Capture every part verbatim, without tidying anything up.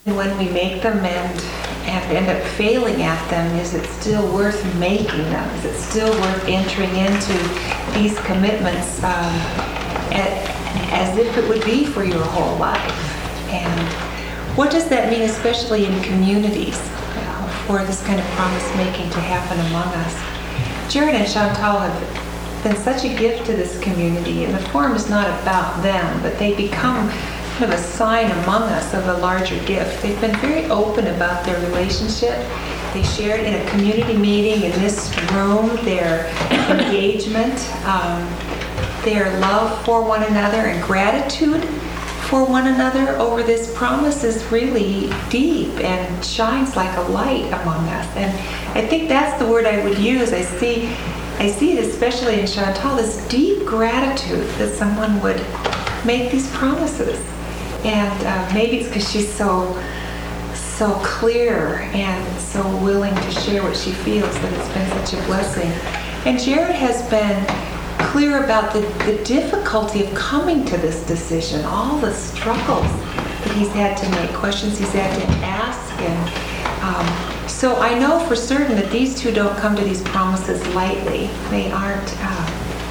when we make them and and end up failing at them, is it still worth making them? Is it still worth entering into these commitments um, at, as if it would be for your whole life? And what does that mean, especially in communities, uh, for this kind of promise making to happen among us? Jared and Chantal have been such a gift to this community, and the forum is not about them, but they become kind of a sign among us of a larger gift. They've been very open about their relationship. They shared in a community meeting in this room their engagement, um, their love for one another, and gratitude for one another over this promise is really deep and shines like a light among us. And I think that's the word I would use. I see, I see it especially in Chantal, this deep gratitude that someone would make these promises. And uh, maybe it's because she's so, so clear and so willing to share what she feels that it's been such a blessing. And Jared has been clear about the, the difficulty of coming to this decision, all the struggles that he's had to make, questions he's had to ask. And um, so I know for certain that these two don't come to these promises lightly. They aren't, uh,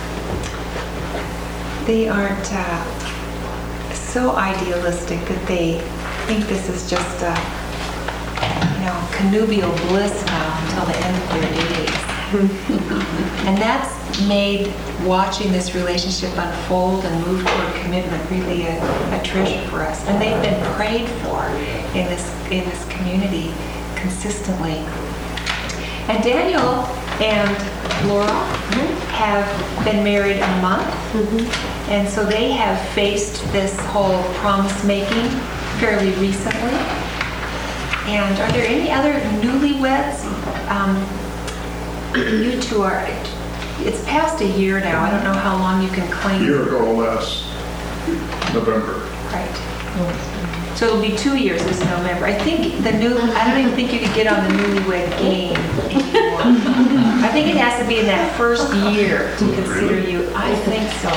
they aren't, uh, so idealistic that they think this is just a, you know, connubial bliss now until the end of their days. And that's made watching this relationship unfold and move toward commitment really a, a treasure for us. And they've been prayed for in this in this community consistently. And Daniel and Laura have been married a month. Mm-hmm. And so they have faced this whole promise making fairly recently. And are there any other newlyweds? Um, you two are, it's past a year now. I don't know how long you can claim. A year ago last November. Right. So it'll be two years this November. I think the new, I don't even think you could get on the newlywed game anymore. I think it has to be in that first year to consider you. I think so.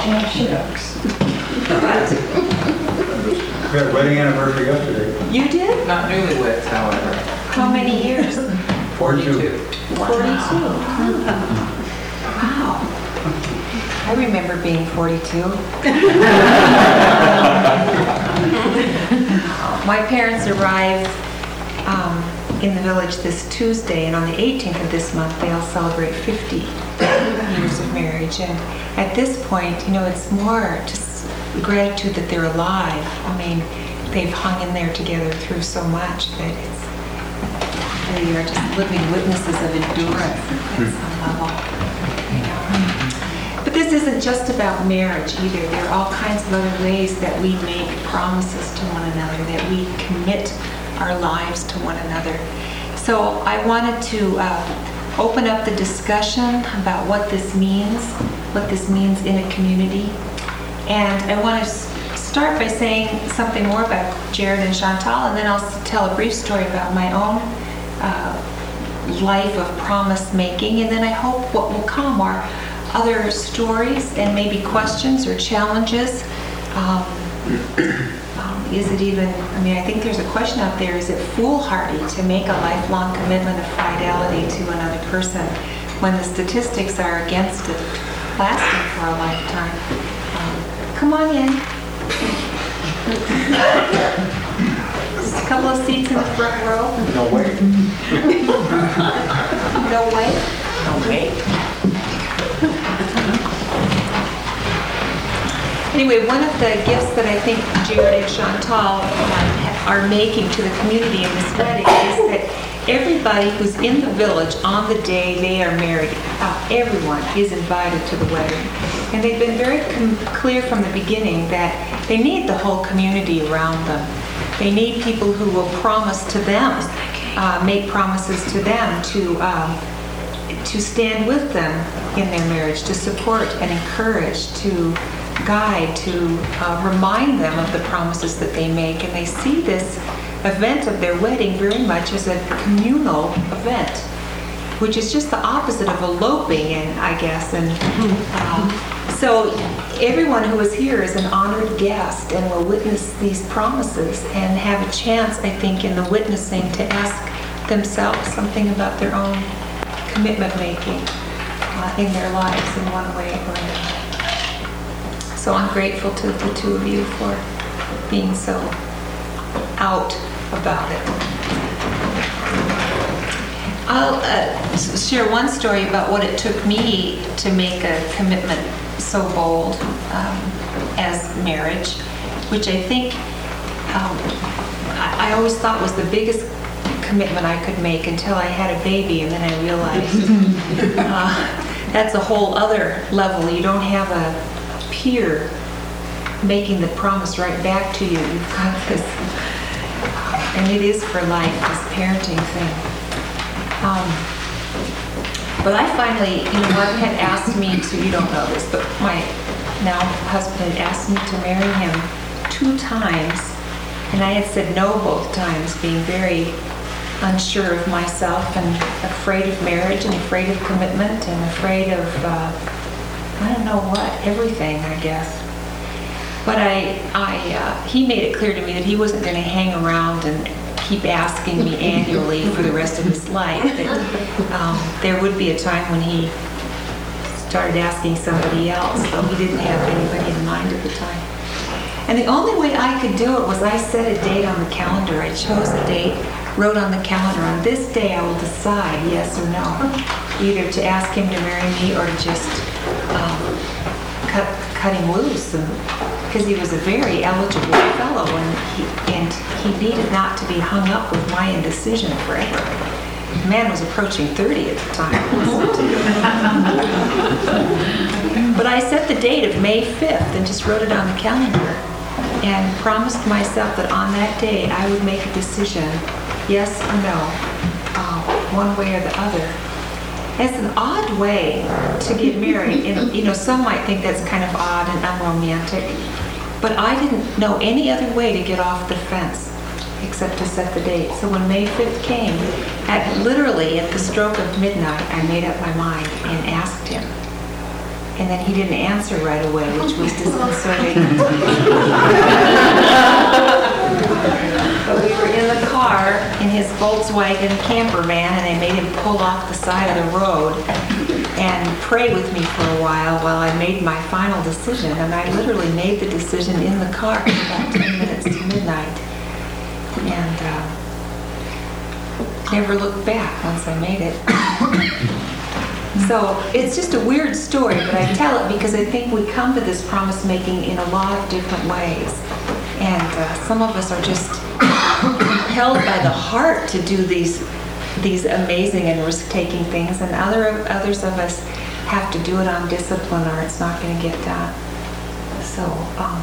We had a wedding anniversary yesterday. You did? Not newlyweds, however. How many years? forty-two. forty-two. Wow. I remember being forty-two. My parents arrived um, in the village this Tuesday, and on the eighteenth of this month, they'll celebrate fifty years of marriage. And at this point, you know, it's more just gratitude that they're alive. I mean, they've hung in there together through so much that it's, they are just living witnesses of endurance at some level. You know. But this isn't just about marriage either. There are all kinds of other ways that we make promises to one another, that we commit our lives to one another. So I wanted to uh, open up the discussion about what this means, what this means in a community. And I want to start by saying something more about Jared and Chantal, and then I'll tell a brief story about my own uh, life of promise making, and then I hope what will come are other stories and maybe questions or challenges. Um, um, is it even, I mean, I think there's a question out there, is it foolhardy to make a lifelong commitment of fidelity to another person when the statistics are against it lasting for a lifetime? Um, come on in. Just a couple of seats in the front row. No way. No way? No way. Anyway, one of the gifts that I think Jared and Chantal uh, are making to the community in this wedding is that everybody who's in the village on the day they are married, uh, everyone is invited to the wedding. And they've been very com- clear from the beginning that they need the whole community around them. They need people who will promise to them, uh, make promises to them to um, to stand with them in their marriage, to support and encourage, to guide, to uh, remind them of the promises that they make. And they see this event of their wedding very much as a communal event, which is just the opposite of eloping, and I guess. And um, so everyone who is here is an honored guest and will witness these promises and have a chance, I think, in the witnessing to ask themselves something about their own commitment making uh, in their lives in one way or another. So I'm grateful to the two of you for being so out about it. I'll uh, s- share one story about what it took me to make a commitment so bold um, as marriage, which I think um, I, I always thought was the biggest commitment I could make until I had a baby, and then I realized uh, that's a whole other level. You don't have a peer making the promise right back to you. You've got this, and it is for life, this parenting thing. Um, but I finally, you know, Martin had asked me to, you don't know this, but my now husband had asked me to marry him two times, and I had said no both times, being very unsure of myself and afraid of marriage and afraid of commitment and afraid of, uh, I don't know what, everything, I guess. But I, I, uh, he made it clear to me that he wasn't going to hang around and keep asking me annually for the rest of his life. That um, there would be a time when he started asking somebody else, though he didn't have anybody in mind at the time. And the only way I could do it was I set a date on the calendar. I chose a date, wrote on the calendar, on this day I will decide yes or no, either to ask him to marry me or to just um, cut, cut him loose. And, because he was a very eligible fellow, and he, and he needed not to be hung up with my indecision forever. The man was approaching thirty at the time. But I set the date of May fifth and just wrote it on the calendar and promised myself that on that day I would make a decision, yes or no, uh, one way or the other. It's an odd way to get married. And, you know, some might think that's kind of odd and unromantic, but I didn't know any other way to get off the fence except to set the date. So when May fifth came, at literally at the stroke of midnight, I made up my mind and asked him. And then he didn't answer right away, which was disconcerting. But we were in the car in his Volkswagen camper van, and I made him pull off the side of the road and pray with me for a while while I made my final decision. And I literally made the decision in the car for about ten minutes to midnight. And uh, never looked back once I made it. So it's just a weird story, but I tell it because I think we come to this promise making in a lot of different ways. And uh, some of us are just compelled by the heart to do these these amazing and risk-taking things, and other others of us have to do it on discipline or it's not going to get done. So, um,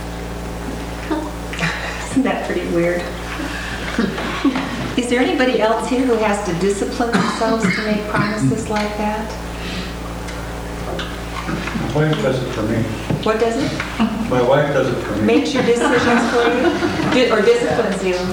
isn't that pretty weird? Is there anybody else here who has to discipline themselves to make promises like that? My wife does it for me. What does it? My wife does it for me. Makes your decisions for you? Di- Or disciplines you?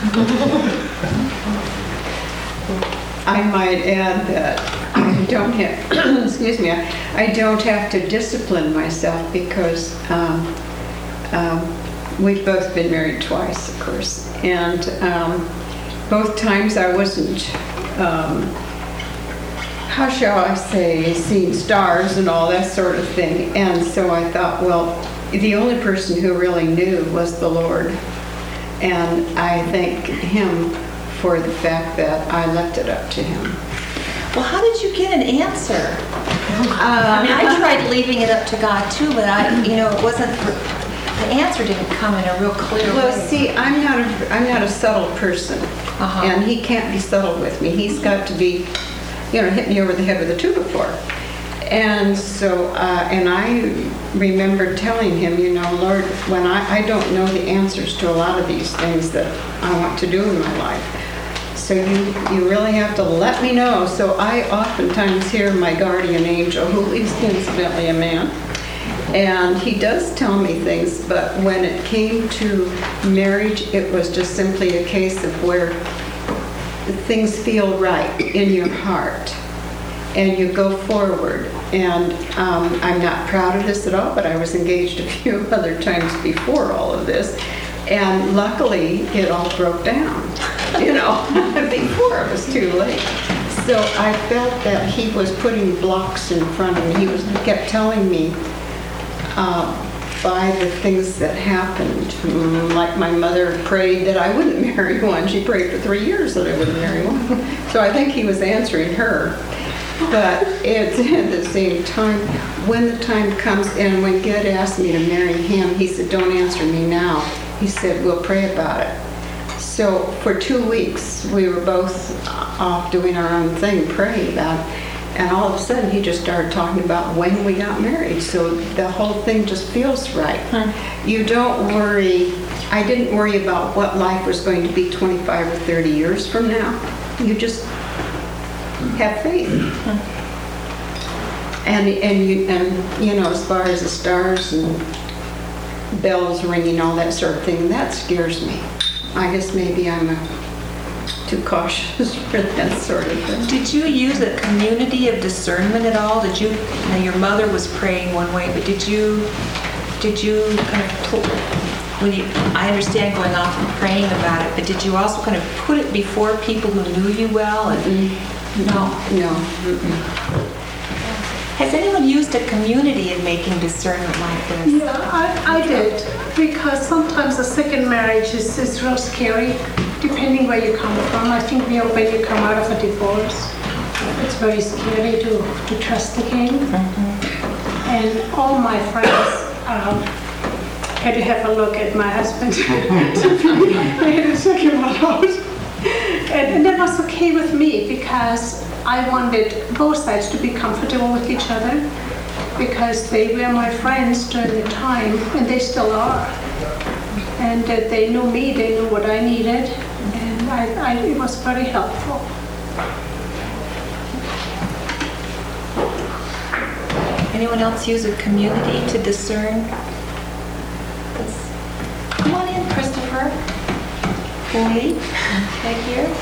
I might add that I don't have, excuse me, I I don't have to discipline myself because um, um, we've both been married twice, of course, and um, both times I wasn't, um, how shall I say, seeing stars and all that sort of thing. And so I thought, well, the only person who really knew was the Lord. And I thank Him for the fact that I left it up to Him. Well, how did you get an answer? I mean, I tried leaving it up to God too, but I, you know, it wasn't, the answer didn't come in a real clear way. Well, see, I'm not a, I'm not a subtle person, Uh-huh. and He can't be subtle with me. He's got to be, you know, hit me over the head with a two before. And so, uh, and I remember telling Him, you know, Lord, when I, I don't know the answers to a lot of these things that I want to do in my life. So you, you really have to let me know. So I oftentimes hear my guardian angel, who is incidentally a man, and he does tell me things, but when it came to marriage, it was just simply a case of where things feel right in your heart and you go forward. And um, I'm not proud of this at all, but I was engaged a few other times before all of this. And luckily, it all broke down, you know, before it was too late. So I felt that he was putting blocks in front of me. He was kept telling me uh, by the things that happened, mm, like my mother prayed that I wouldn't marry one. She prayed for three years that I wouldn't marry one. So I think he was answering her. But it's at the same time, when the time comes, and when Ged asked me to marry him, he said, don't answer me now. He said, we'll pray about it. So for two weeks, we were both off doing our own thing, praying about it. And all of a sudden, he just started talking about when we got married. So the whole thing just feels right. Hmm. You don't worry. I didn't worry about what life was going to be twenty-five or thirty years from now. You just have faith. And, and, you, and you know, as far as the stars and bells ringing, all that sort of thing, that scares me. I guess maybe I'm a, too cautious for that sort of thing. Did you use a community of discernment at all? Did you, now your mother was praying one way, but did you, did you kind of, put, when you, I understand going off and praying about it, but did you also kind of put it before people who knew you well? And, Mm-mm. no? No. Mm-mm. Has anyone used a community in making discernment like this? Yeah, I, I did, because sometimes a second marriage is, is real scary, depending where you come from. I think we, when you come out of a divorce, it's very scary to, to trust again. Mm-hmm. And all my friends um, had to have a look at my husband. They had to check him out. And, and that was okay with me, because I wanted both sides to be comfortable with each other, because they were my friends during the time, and they still are. And uh, they knew me, they knew what I needed, and I, I, it was very helpful. Anyone else use a community to discern this? Come on in, Christopher. Lee, right here.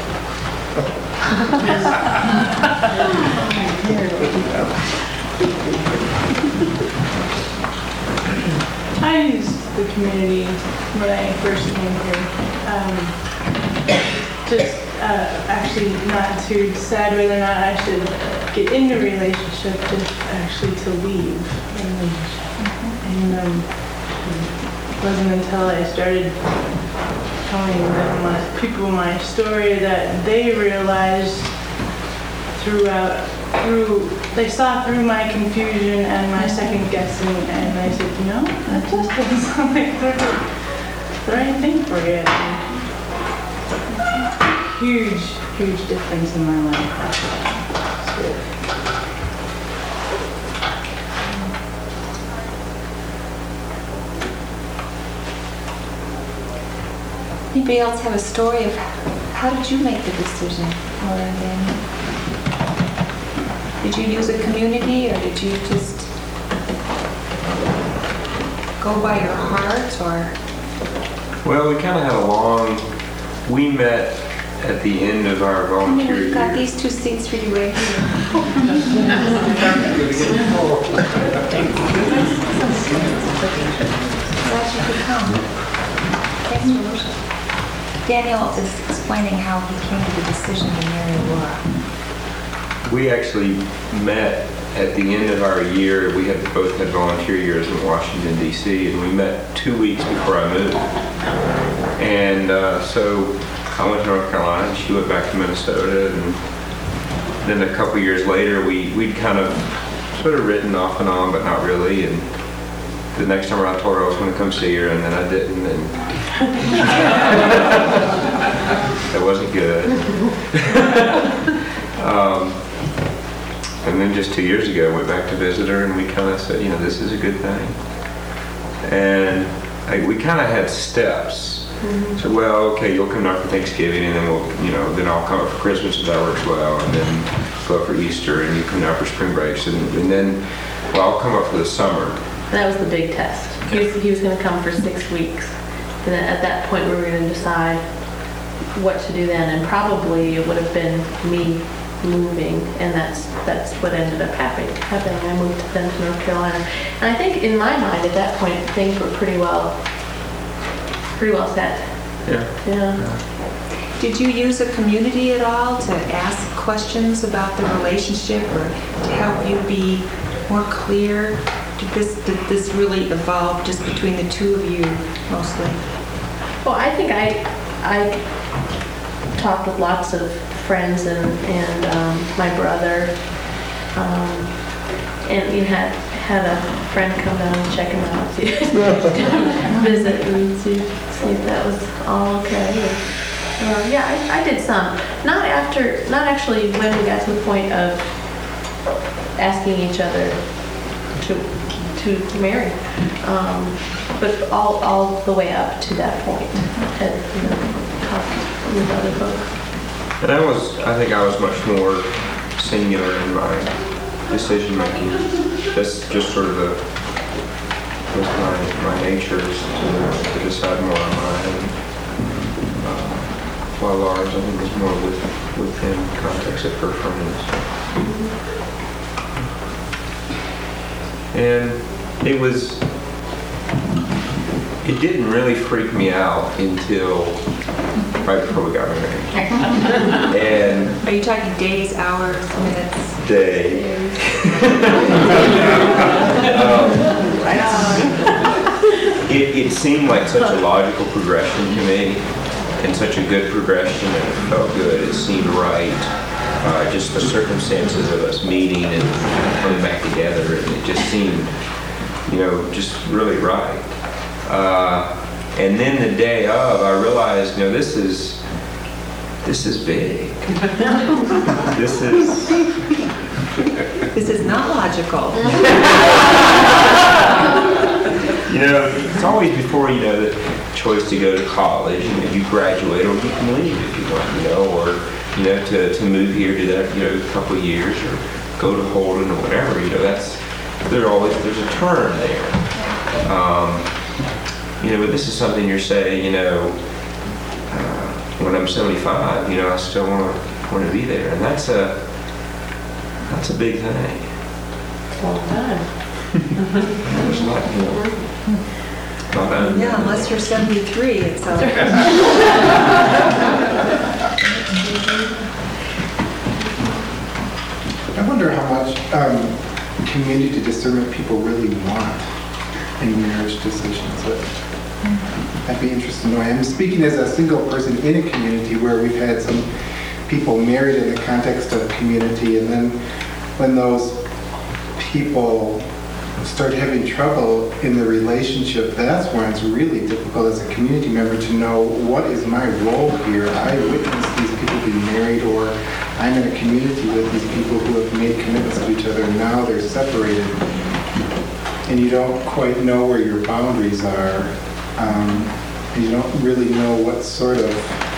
I used the community when I first came here. Um, just uh, actually not to decide whether or not I should get into a relationship, just actually to leave a relationship. And um, it wasn't until I started telling them my, people my story that they realized throughout, through, they saw through my confusion and my second guessing, and they said, you know, that just doesn't sound like the, the right thing for you. And huge, huge difference in my life. So, Anybody else have a story of how did you make the decision, Laura and Daniel? Did you use a community, or did you just go by your heart, or? Well, we kind of had a long, we met at the end of our volunteer We've got year. these two seats for you right here. Glad you could come. Thanks for listening. Daniel is explaining how he came to the decision to marry Laura. We actually met at the end of our year. We had both had volunteer years in Washington, D C, and we met two weeks before I moved. And uh, so I went to North Carolina, and she went back to Minnesota, and then a couple years later, we, we'd kind of sort of written off and on, but not really. And the next time around, I told her I was going to come see her, and then I didn't. And that wasn't good. um, and then just two years ago, I went back to visit her, and we kind of said, you know, this is a good thing. And I, we kind of had steps. Mm-hmm. So, well, okay, you'll come down for Thanksgiving, and then we'll, you know, then I'll come up for Christmas if that works well, and then go up for Easter, and you come down for spring breaks, and, and then, well, I'll come up for the summer. That was the big test. He was, he was going to come for six weeks. And then at that point, we were going to decide what to do then. And probably it would have been me moving, and that's that's what ended up happening. Happening. I moved then to North Carolina, and I think in my mind at that point things were pretty well, pretty well set. Yeah. Yeah. Did you use a community at all to ask questions about the relationship or to help you be more clear? Did this, did this really evolve just between the two of you mostly? Well, I think I I talked with lots of friends and and um, my brother, um, and you had had a friend come down and check him out to visit and see, see if that was all okay. And, uh, yeah, I, I did some. Not after, not actually when we got to the point of asking each other to to marry, um, but all all the way up to that point, and you know, talked with other folks. And I was, I think I was much more singular in my decision making. That's just sort of the, was my, my nature is to, to decide more on my own. Uh, while Lars, I think, was more with, within the context of her friends. And it was, it didn't really freak me out until right before we got married. And Are you talking days, hours, minutes? day. um, it, it seemed like such a logical progression to me, and such a good progression, and it felt good. It seemed right. Uh, just the circumstances of us meeting and coming back together, and it just seemed, you know, just really right. Uh, and then the day of, I realized, you know, this is this is big. This is. This is not logical. You know, it's always before, you know, the choice to go to college. You know, you graduate, or you can leave if you want, you know, or you know, to, to move here, do that, you know, a couple of years, or go to Holden or whatever. You know, that's there's always there's a term there. Um, you know, but this is something you're saying, you know, uh, when I'm seventy-five, you know, I still want to want to be there, and that's a that's a big thing. Long time. There's a lot more. Not bad. Yeah, unless you're seventy-three, it's a... I wonder how much um, community discernment people really want in marriage decisions. I'd be interested to know. I'm speaking as a single person in a community where we've had some people married in the context of community, and then when those people start having trouble in the relationship, that's when it's really difficult as a community member to know what is my role here. I witnessed these people be married, or I'm in a community with these people who have made commitments to each other, and now they're separated, and you don't quite know where your boundaries are. Um, and you don't really know what sort of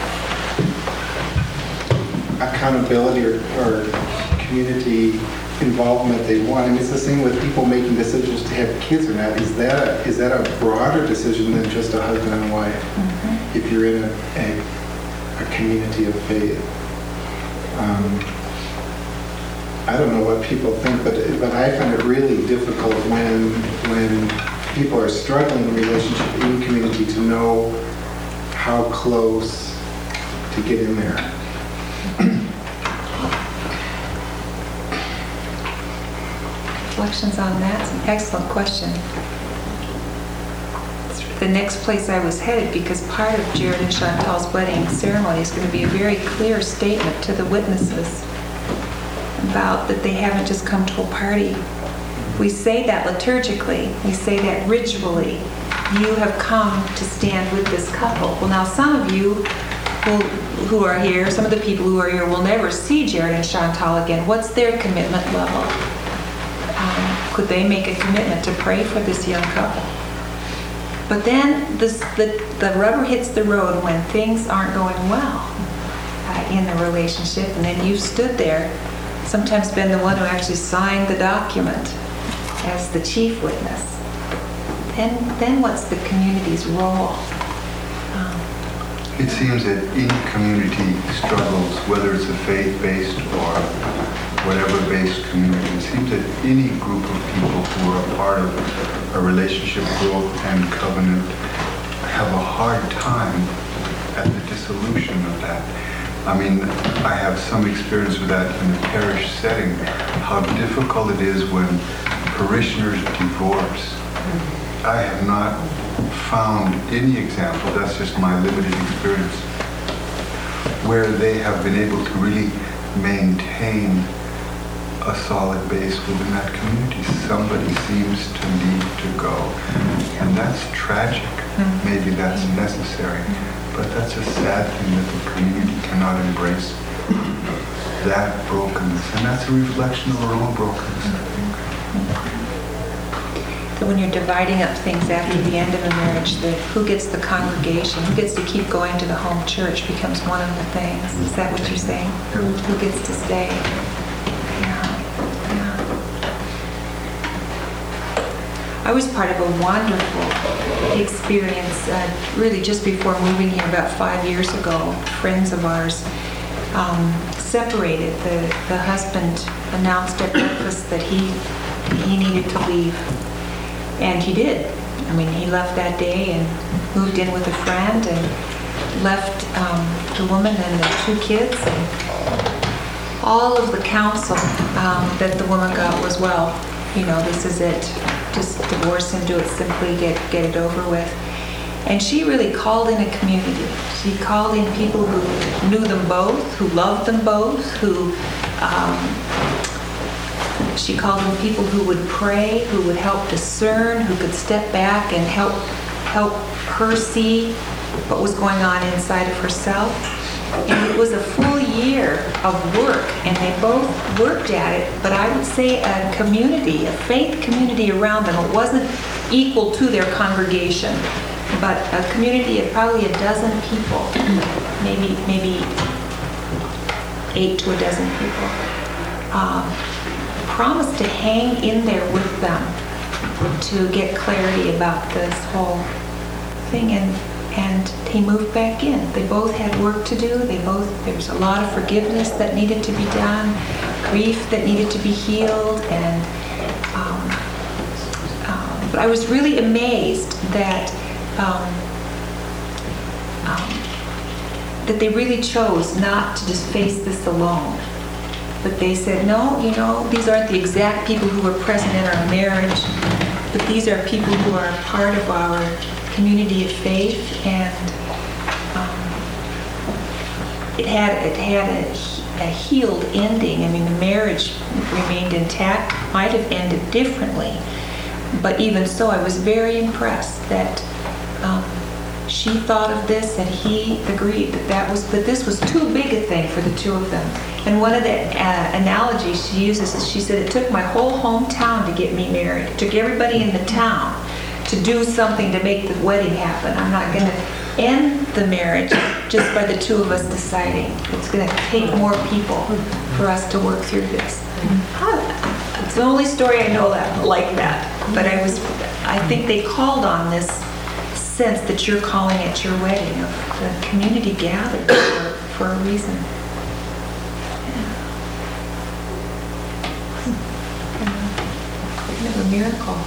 accountability or, or community involvement they want. I mean, it's the same with people making decisions to have kids or not. Is that a, is that a broader decision than just a husband and wife? Mm-hmm. If you're in a, a, a community of faith. Um, I don't know what people think, but but I find it really difficult when when people are struggling in relationship in community to know how close to get in there. Reflections on that? It's an excellent question. It's the next place I was headed, because part of Jared and Chantal's wedding ceremony is going to be a very clear statement to the witnesses about that they haven't just come to a party. We say that liturgically. We say that ritually. You have come to stand with this couple. Well, now some of you will, who are here, some of the people who are here will never see Jared and Chantal again. What's their commitment level? Um, could they make a commitment to pray for this young couple? But then this, the, the rubber hits the road when things aren't going well uh, in the relationship, and then you've stood there, sometimes been the one who actually signed the document as the chief witness. Then, then what's the community's role? Um, It seems that any community struggles, whether it's a faith-based or whatever-based community, it seems that any group of people who are a part of a relationship growth and covenant have a hard time at the dissolution of that. I mean, I have some experience with that in the parish setting, how difficult it is when parishioners divorce. I have not found any example, that's just my limited experience, where they have been able to really maintain a solid base within that community. Somebody seems to need to go. And that's tragic. Maybe that's necessary. But that's a sad thing that the community cannot embrace that brokenness. And that's a reflection of our own brokenness, I think. So when you're dividing up things after the end of a marriage, the, who gets the congregation, who gets to keep going to the home church becomes one of the things. Is that what you're saying? Who, who gets to stay? Yeah, yeah. I was part of a wonderful experience, uh, really just before moving here about five years ago. Friends of ours um, separated. The, the husband announced at breakfast that he, he needed to leave. And he did. I mean, he left that day and moved in with a friend and left um, the woman and the two kids. And all of the counsel um, that the woman got was, well, you know, this is it. Just divorce him, do it simply, get, get it over with. And she really called in a community. She called in people who knew them both, who loved them both, who... Um, She called in people who would pray, who would help discern, who could step back and help help her see what was going on inside of herself. And it was a full year of work, and they both worked at it, but I would say a community, a faith community around them. It wasn't equal to their congregation, but a community of probably a dozen people, maybe maybe eight to a dozen people. Um, promised to hang in there with them to get clarity about this whole thing, and and he moved back in. They both had work to do. They both there was a lot of forgiveness that needed to be done, grief that needed to be healed, and um, um, but I was really amazed that um, um, that they really chose not to just face this alone. But they said, no, you know, these aren't the exact people who were present in our marriage, but these are people who are part of our community of faith, and um, it had it had a, a healed ending. I mean, the marriage remained intact, might have ended differently, but even so, I was very impressed that um, she thought of this and he agreed that that was that this was too big a thing for the two of them. And one of the uh, analogies she uses is, she said, it took my whole hometown to get me married. It took everybody in the town to do something to make the wedding happen. I'm not going to end the marriage just by the two of us deciding. It's going to take more people for us to work through this. It's the only story I know that like that. But I was, I think they called on this sense that you're calling at your wedding, of the community gathered for, for a reason. Kind of a miracle.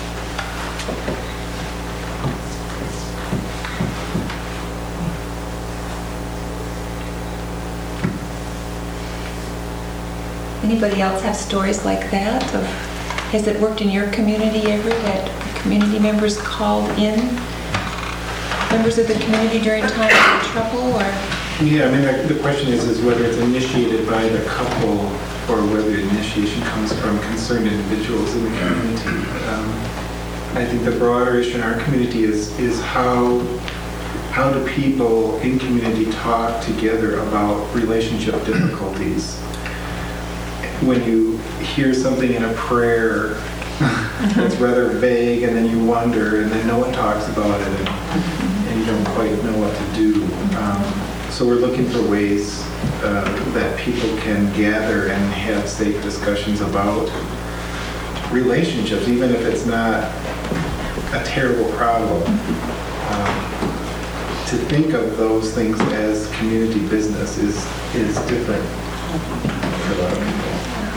Anybody else have stories like that? Of, has it worked in your community ever, that community members called in members of the community during times of trouble, or? Yeah, I mean, the the question is, is whether it's initiated by the couple or whether the initiation comes from concerned individuals in the community. Um, I think the broader issue in our community is is how how do people in community talk together about relationship difficulties? When you hear something in a prayer that's rather vague, and then you wonder, and then no one talks about it, and, and you don't quite know what to do. Um, so we're looking for ways uh, that people can gather and have safe discussions about relationships, even if it's not a terrible problem. Um, to think of those things as community business is, is different for a lot of people.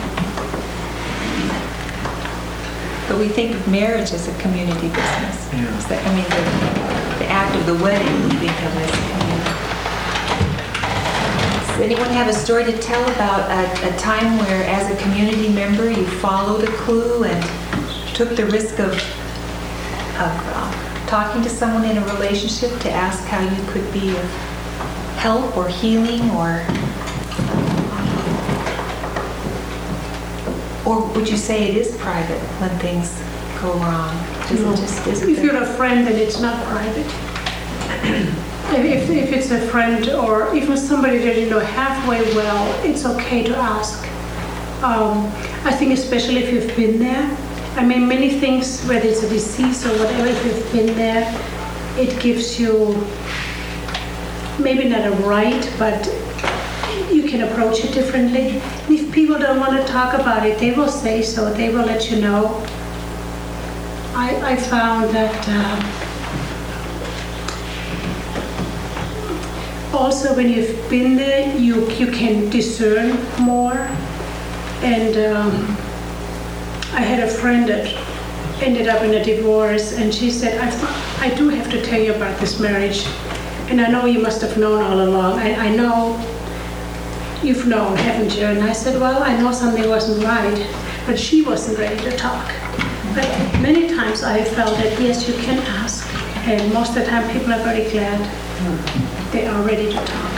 But we think of marriage as a community business. Yeah. Is that- I mean, the, the act of the wedding, we think of as a community. Does anyone have a story to tell about a, a time where, as a community member, you followed a clue and took the risk of, of uh, talking to someone in a relationship to ask how you could be of help or healing, or or would you say it is private when things go wrong? Is it just, is it If you're a friend, then it's not private. If, if it's a friend or even somebody that you know halfway well, it's okay to ask. Um, I think especially if you've been there. I mean, many things, whether it's a disease or whatever, if you've been there, it gives you maybe not a right, but you can approach it differently. And if people don't want to talk about it, they will say so. They will let you know. I, I found that uh, also when you've been there, you, you can discern more. And um, I had a friend that ended up in a divorce, and she said, I, I do have to tell you about this marriage. And I know you must have known all along. I, I know you've known, haven't you? And I said, well, I know something wasn't right, but she wasn't ready to talk. But many times I felt that, yes, you can ask. And most of the time people are very glad they are ready to talk.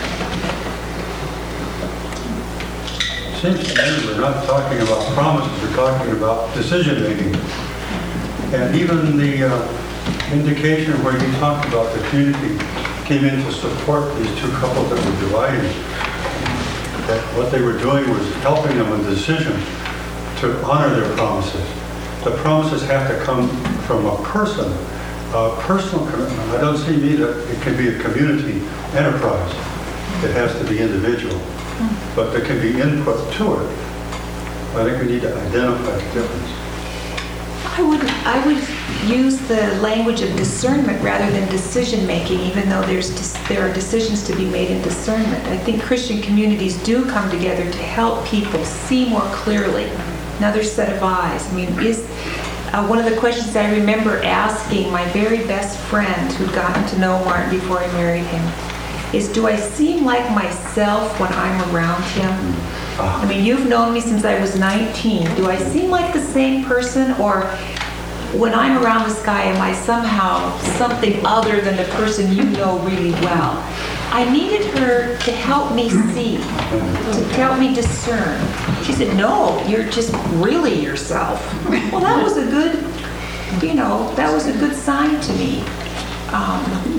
Seems to me we're not talking about promises, we're talking about decision-making. And even the uh, indication where you talked about the community came in to support these two couples that were dividing. That what they were doing was helping them with the decision to honor their promises. The promises have to come from a person, a personal commitment. I don't see me that it can be a community enterprise. It has to be individual. But there can be input to it. I think we need to identify the difference. I would, I would use the language of discernment rather than decision-making, even though there's dis- there are decisions to be made in discernment. I think Christian communities do come together to help people see more clearly, another set of eyes. I mean, is uh, one of the questions I remember asking my very best friend who'd gotten to know Martin before I married him is, do I seem like myself when I'm around him? I mean, you've known me since I was nineteen. Do I seem like the same person, or when I'm around this guy, am I somehow something other than the person you know really well? I needed her to help me see, to help me discern. She said, no, you're just really yourself. Well, that was a good, you know, that was a good sign to me. Um,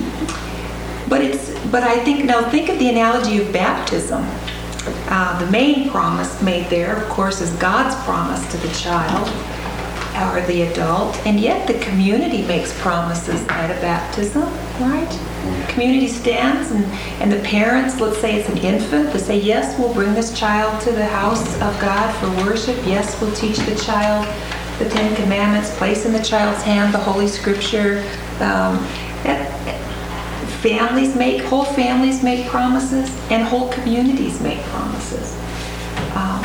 but it's, but I think, now think of the analogy of baptism. Uh, the main promise made there, of course, is God's promise to the child or the adult, and yet the community makes promises at a baptism, right? Community stands, and, and the parents, let's say it's an infant, they say, yes, we'll bring this child to the house of God for worship. Yes, we'll teach the child the Ten Commandments, place in the child's hand the Holy Scripture. Um, that, Families make, whole families make promises, and whole communities make promises. Um,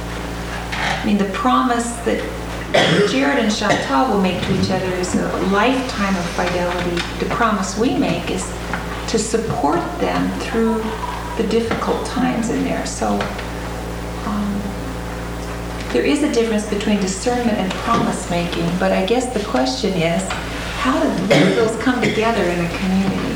I mean, the promise that Jared and Chantal will make to each other is a lifetime of fidelity. The promise we make is to support them through the difficult times in there. So um, there is a difference between discernment and promise making, but I guess the question is, how do those come together in a community?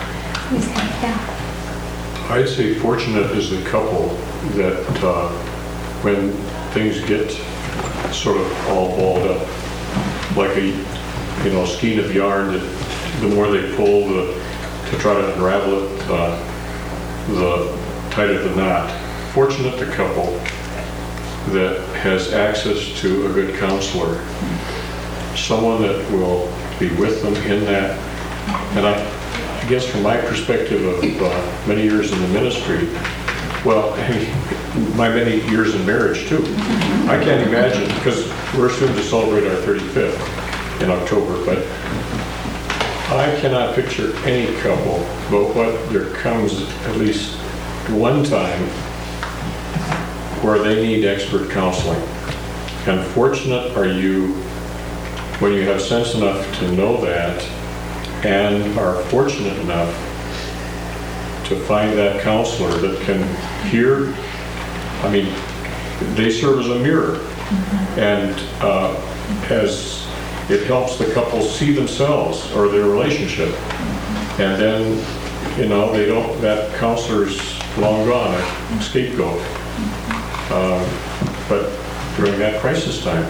Yeah. I'd say fortunate is the couple that uh, when things get sort of all balled up, like a you know skein of yarn, that the more they pull the, to try to unravel it, uh, the tighter the knot. Fortunate the couple that has access to a good counselor, someone that will be with them in that. And I I guess from my perspective of uh, many years in the ministry, well, my many years in marriage too, I can't imagine, because we're soon to celebrate our thirty-fifth in October, but I cannot picture any couple, but what there comes at least one time where they need expert counseling. And fortunate are you when you have sense enough to know that and are fortunate enough to find that counselor that can hear. I mean, they serve as a mirror. And uh, as it helps the couple see themselves or their relationship. And then, you know, they don't, that counselor's long gone, a scapegoat. Uh, but during that crisis time,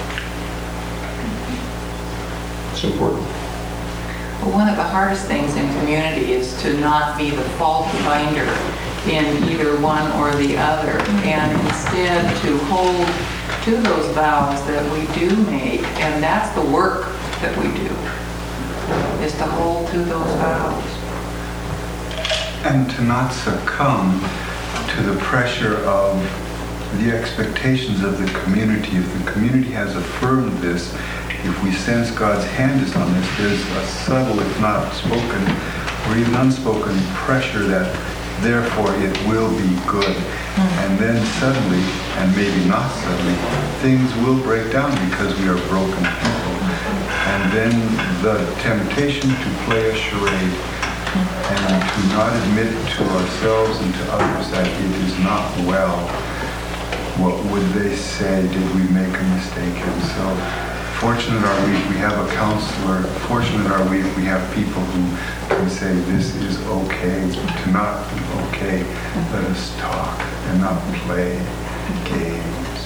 it's important. Well, one of the hardest things in community is to not be the fault finder in either one or the other, and instead to hold to those vows that we do make, and that's the work that we do, is to hold to those vows. And to not succumb to the pressure of the expectations of the community. If the community has affirmed this, if we sense God's hand is on this, there's a subtle, if not spoken, or even unspoken pressure that therefore it will be good. And then suddenly, and maybe not suddenly, things will break down because we are broken people. And then the temptation to play a charade and to not admit to ourselves and to others that it is not well. What would they say? Did we make a mistake? And so fortunate are we if we have a counselor. Fortunate are we if we have people who can say this is okay. To not be okay, let us talk and not play games.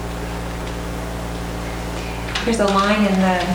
There's a line in the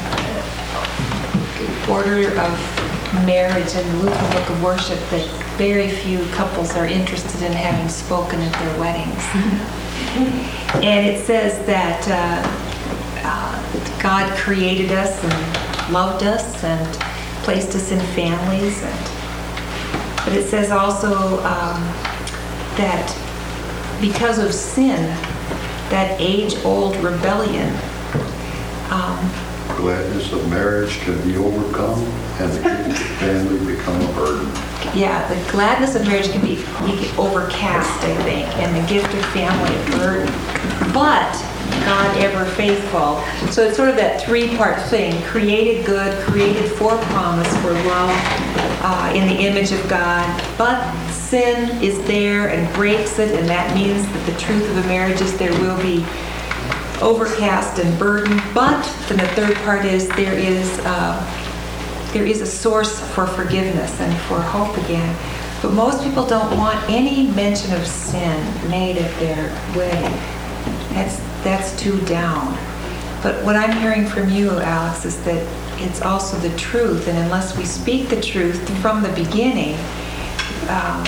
order of marriage in the Lutheran Book of Worship that very few couples are interested in having spoken at their weddings. And it says that uh, uh, God created us and loved us and placed us in families. And, but it says also um, that because of sin, that age-old rebellion, um, gladness of marriage can be overcome and the gift of family become a burden. yeah, the gladness of marriage can be, be overcast, I think, and the gift of family a burden. But God ever faithful. So it's sort of that three-part thing: created good, created for promise, for love, uh, in the image of God. But sin is there and breaks it, and that means that the truth of a marriage is there will be overcast and burden. But then the third part is there is uh, there is a source for forgiveness and for hope again. But most people don't want any mention of sin made at their wedding. That's that's too down. But what I'm hearing from you, Alex, is that it's also the truth, and unless we speak the truth from the beginning, um,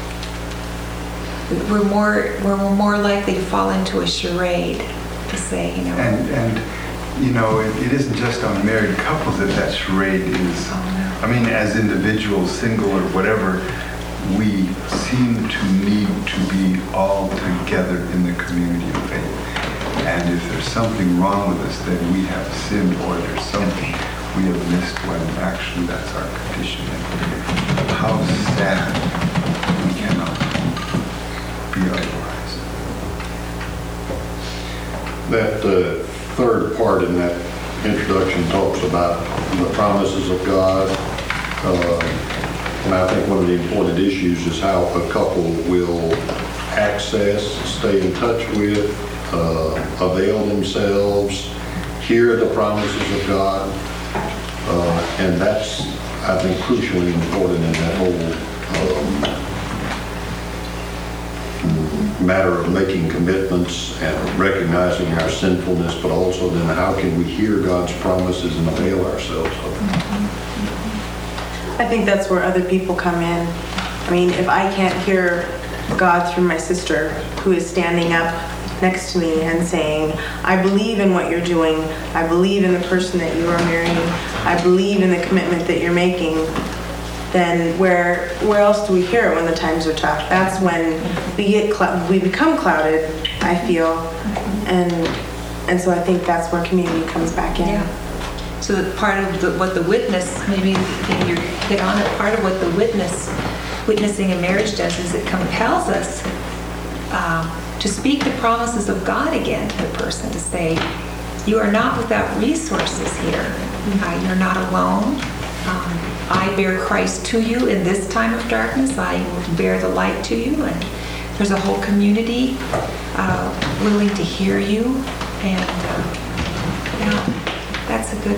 we're more we're more likely to fall into a charade. To say, you know. And, and you know, it, it isn't just on married couples that that charade is. Oh, no. I mean, as individuals, single or whatever, we seem to need to be all together in the community of faith. And if there's something wrong with us, then we have sinned, or there's something we have missed when actually that's our condition. And how sad we cannot be otherwise. That uh, third part in that introduction talks about the promises of God. Uh, and I think one of the important issues is how a couple will access, stay in touch with, uh, avail themselves, hear the promises of God. Uh, and that's, I think, crucially important in that whole um, matter of making commitments and recognizing our sinfulness, but also then how can we hear God's promises and avail ourselves of them. I think that's where other people come in. I mean, if I can't hear God through my sister who is standing up next to me and saying, I believe in what you're doing, I believe in the person that you are marrying, I believe in the commitment that you're making, then where where else do we hear it when the times are tough? That's when we get cl- we become clouded, I feel, and and so I think that's where community comes back in. Yeah. So that part of the, what the witness, maybe if you hit on it, part of what the witness, witnessing in marriage does is it compels us um, to speak the promises of God again to the person, to say, you are not without resources here. Uh, you're not alone. Um, I bear Christ to you in this time of darkness. I bear the light to you. And there's a whole community uh, willing to hear you. And uh, yeah, that's a good...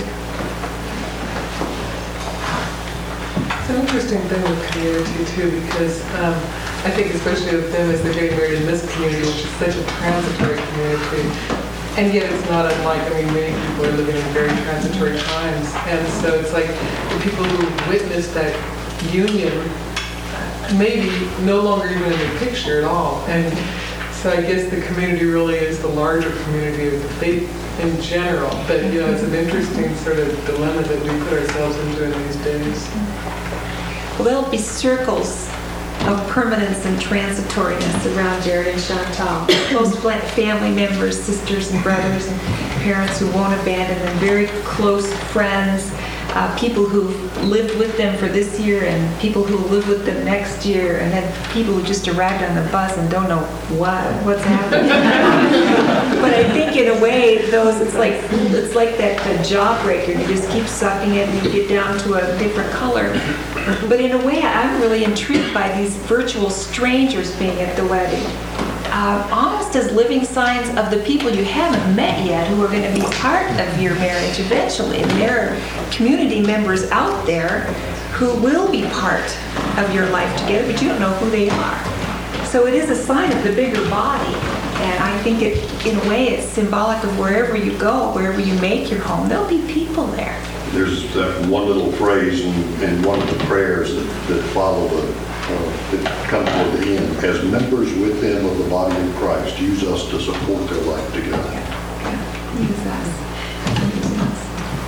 It's an interesting thing with community too, because um, I think especially with them as they're getting married in this community, which is such a transitory community, and yet it's not unlike, I mean, many people are living in very transitory times, and so it's like the people who witnessed that union maybe no longer even in the picture at all, and so I guess the community really is the larger community of the faith in general, but you know, it's an interesting sort of dilemma that we put ourselves into in these days. Well, there'll be circles of permanence and transitoriness around Jared and Chantal. Close family members, sisters and brothers and parents who won't abandon them, very close friends, uh, people who've lived with them for this year and people who live with them next year, and then people who just arrived on the bus and don't know what what's happening. But I think in a way, those it's like it's like that the jawbreaker. You just keep sucking it and you get down to a different color. But in a way, I'm really intrigued by these virtual strangers being at the wedding. Uh, almost as living signs of the people you haven't met yet who are going to be part of your marriage eventually. And there are community members out there who will be part of your life together, but you don't know who they are. So it is a sign of the bigger body. And I think it, in a way, it's symbolic of wherever you go, wherever you make your home, there'll be people there. There's that one little phrase in, in one of the prayers that, that follow the, uh, that come toward the end. As members with them of the body of Christ, use us to support their life together. Yeah. Use us. Use us.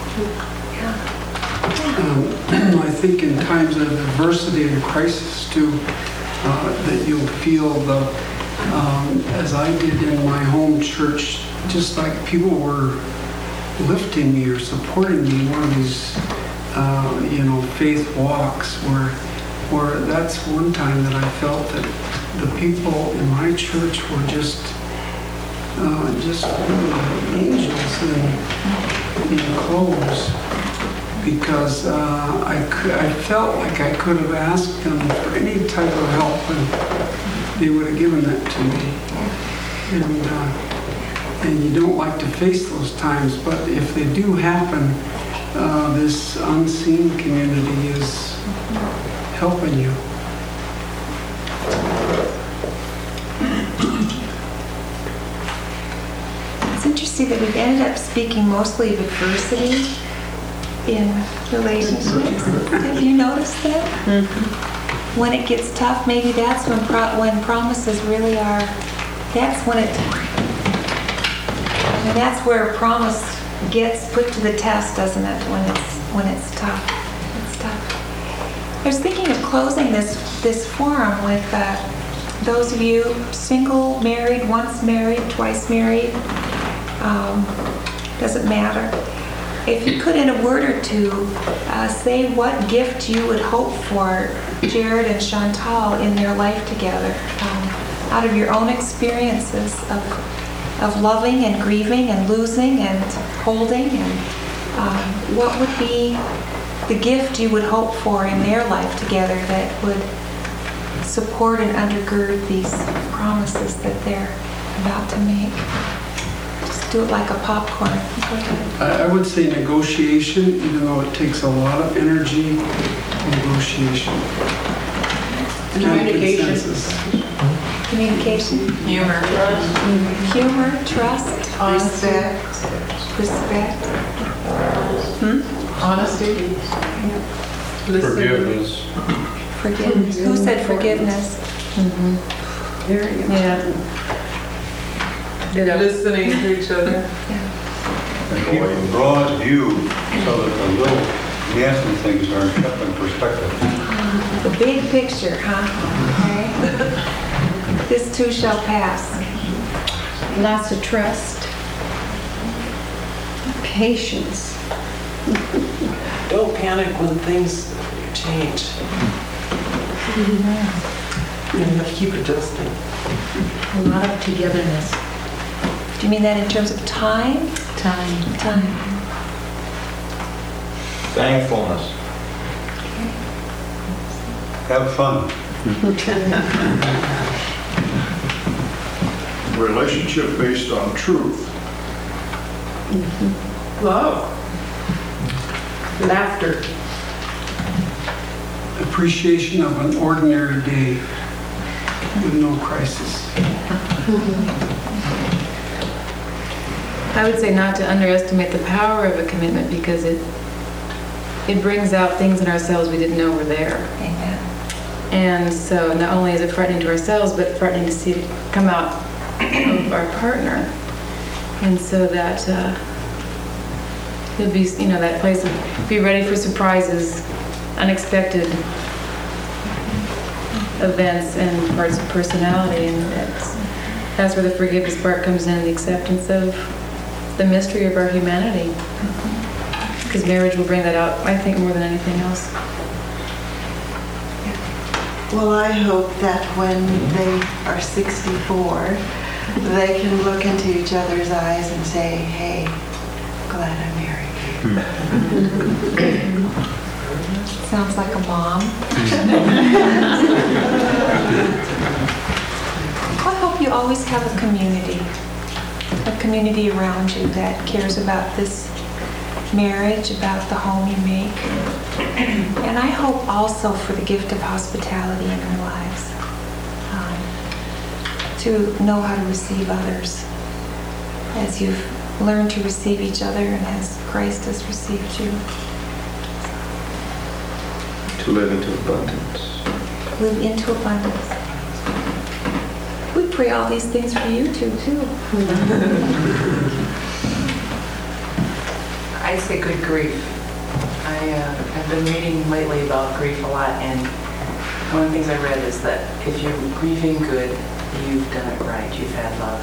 Yeah. Um, I think in times of adversity and crisis too, uh, that you'll feel the, um, as I did in my home church, just like people were lifting me or supporting me in one of these, uh, you know, faith walks where, where that's one time that I felt that the people in my church were just, uh, just really angels in, in clothes, because uh, I could, I felt like I could have asked them for any type of help and they would have given that to me. And, uh, And you don't like to face those times, but if they do happen, uh, this unseen community is helping you. It's interesting that we've ended up speaking mostly of adversity in relationships. Have you noticed that? Mm-hmm. When it gets tough, maybe that's when pro- when promises really are, that's when it, and that's where a promise gets put to the test, doesn't it? When it's when it's tough. It's tough. I was thinking of closing this this forum with uh, those of you single, married, once married, twice married. Um, doesn't matter. If you could, in a word or two, uh, say what gift you would hope for Jared and Chantal in their life together, um, out of your own experiences of of loving and grieving and losing and holding, and um, what would be the gift you would hope for in their life together that would support and undergird these promises that they're about to make. Just do it like a popcorn. Go ahead. I I would say negotiation, even though it takes a lot of energy, negotiation. Communication. Consensus. Communication. Humor. Humor, trust. Respect. Respect. Hmm? Honesty. Forgiveness. Forgiveness. Who said forgiveness? There you go. Yeah. Listening to each other. And keep a broad view so that the little dancing things are kept in perspective. The big picture, huh? Okay. This too shall pass. Lots of trust, patience, Don't panic when things change. You have to keep adjusting. A lot of togetherness. Do you mean that in terms of time? Time. Time. Thankfulness. Have fun. Relationship based on truth. Love. Laughter. Appreciation of an ordinary day with no crisis. I would say not to underestimate the power of a commitment because it it brings out things in ourselves we didn't know were there. Amen. And so not only is it frightening to ourselves, but frightening to see it come out of our partner. And so that uh, it'll be, you know, that place of be ready for surprises, unexpected events and parts of personality. And that's, that's where the forgiveness part comes in, the acceptance of the mystery of our humanity. Because marriage will bring that out, I think, more than anything else. Well, I hope that when they are sixty-four, they can look into each other's eyes and say, hey, glad I married you. Sounds like a mom. I hope you always have a community, a community around you that cares about this marriage, about the home you make. And I hope also for the gift of hospitality in our lives, um, to know how to receive others as you've learned to receive each other and as Christ has received you. To live into abundance. Live into abundance. We pray all these things for you too, too. I say good grief. I, uh, I've been reading lately about grief a lot, and one of the things I read is that if you're grieving good, you've done it right. You've had love.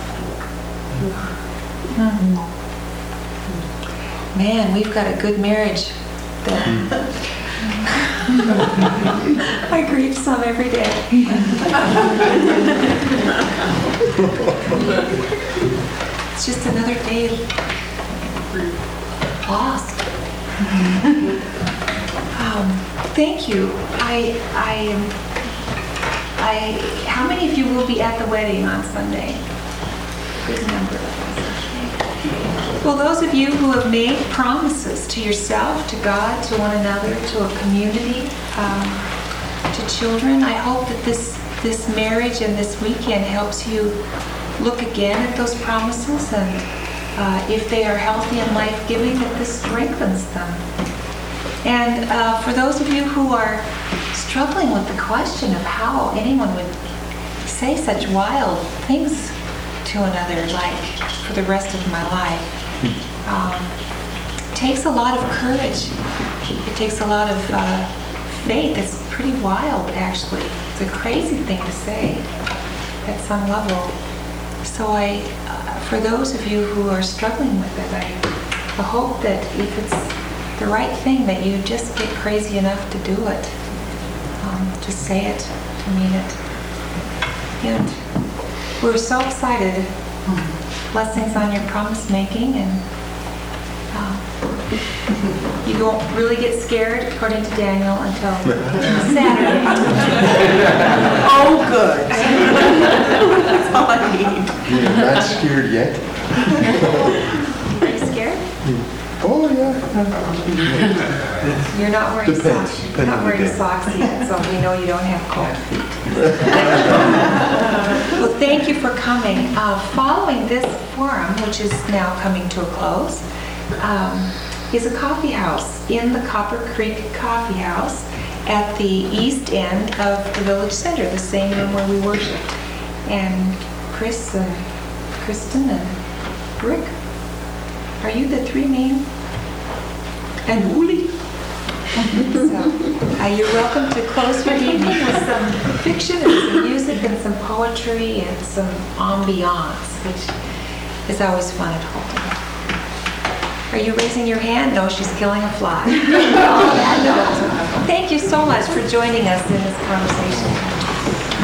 Man, we've got a good marriage. I grieve some every day. It's just another day lost. um, thank you. I, I, I. How many of you will be at the wedding on Sunday? Good number. Well, those of you who have made promises to yourself, to God, to one another, to a community, um, to children, I hope that this this marriage and this weekend helps you look again at those promises, and uh, if they are healthy and life-giving, that this strengthens them. And uh, for those of you who are struggling with the question of how anyone would say such wild things to another, like for the rest of my life, um, it takes a lot of courage. It takes a lot of uh, faith. It's pretty wild, actually. It's a crazy thing to say at some level. So I, uh, for those of you who are struggling with it, I, I hope that if it's the right thing, that you just get crazy enough to do it. Um, to say it, to mean it. And we're so excited. Blessings on your promise making, and uh, you won't really get scared, according to Daniel, until Saturday. Oh, good. That's all I need. You're not scared yet? Are you scared? Oh, yeah. You're not wearing Depends. socks. You're Depends not on the wearing day. socks yet, so we know you don't have cold feet. Well, thank you for coming. Uh, following this forum, which is now coming to a close, um, is a coffee house in the Copper Creek Coffee House at the east end of the Village Center, the same room where we worshiped. And Chris and Kristen and Rick, are you the three main? And Uli. So, uh, you're welcome to close your evening with some fiction and some music and some poetry and some ambiance, which is always fun at Holton. Are you raising your hand? No, she's killing a fly. On that note, thank you so much for joining us in this conversation.